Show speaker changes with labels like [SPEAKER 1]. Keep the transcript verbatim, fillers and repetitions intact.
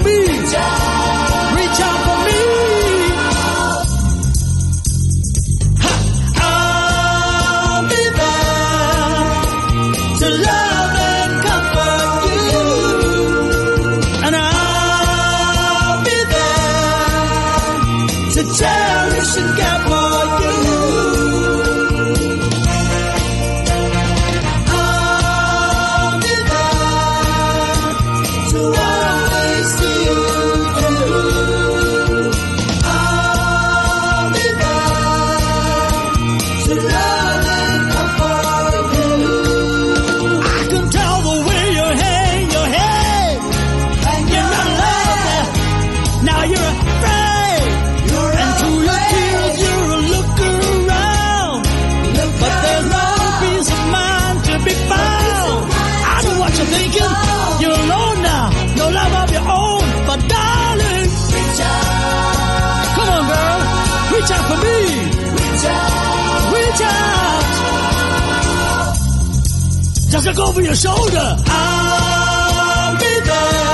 [SPEAKER 1] me. Reach out for me. Ha! I'll be there to love and comfort you. And I'll be there to cherish and care for you. Reach out for me. Reach out. Reach out. Just look over your shoulder. I'll be there.